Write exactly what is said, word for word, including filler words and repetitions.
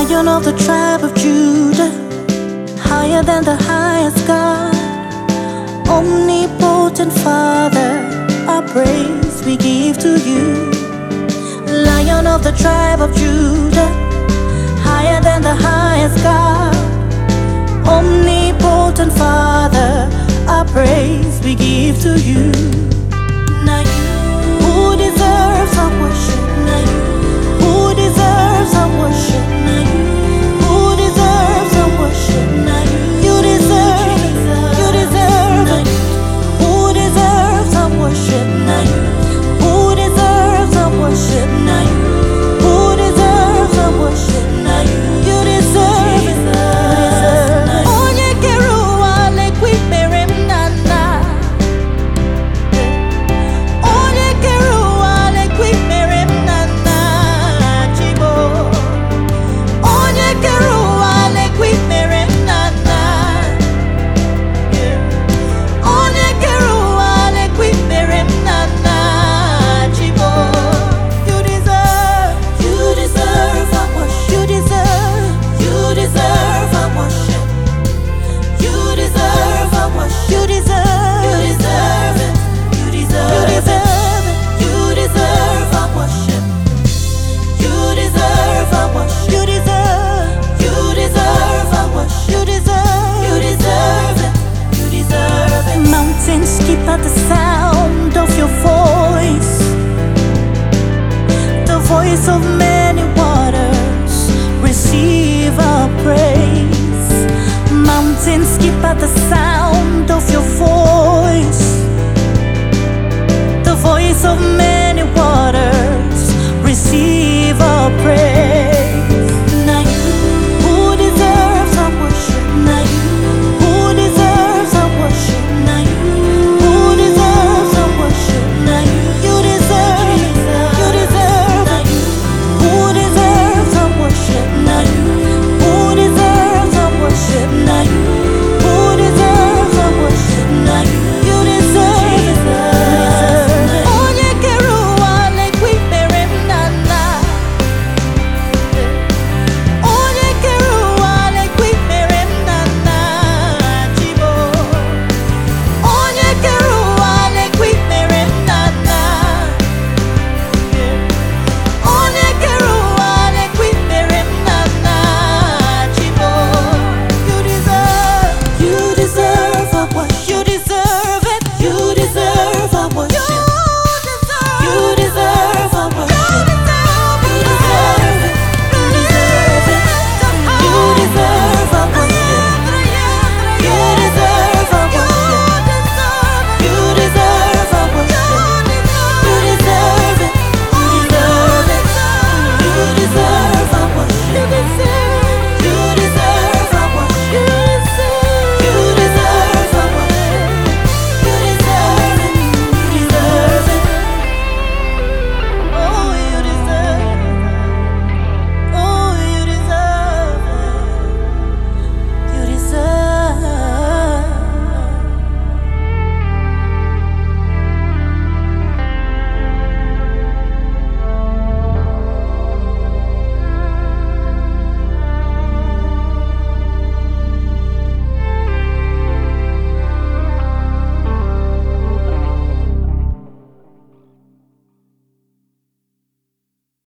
Lion of the tribe of Judah, higher than the highest God, omnipotent Father, our praise we give to you. Lion of the tribe of Judah, higher than the highest God, omnipotent Father, our praise we give to you. Now you, who deserves our worship? Now you, who deserves our worship? Now you, who deserves our worship? Now you, you deserve, you deserve it. Who deserves our worship? Now you, who deserves our worship? Now you, who deserves our worship? Now you, you deserve it. Onye kere ụwa lekwa ikpere m na nna. Onye kere ụwa lekwa ikpere m na nna Chibo. Onye kere ụwa lekwa ikpere m na nna. Onye kere ụwa lekwa ikpere m na nna Chibo. You deserve, you deserve our worship. You deserve, you deserve our worship. You deserve our worship. You deserve, you deserve it. You deserve, you deserve it. You deserve our worship. You deserve our worship. You deserve, you deserve our worship. You deserve, you deserve it. You deserve it. Mountains skip at the sound of your voice, the voice of many waters. Receive our praise. Mountains skip at the sound of your voice, the voice of many waters. Receive our praise.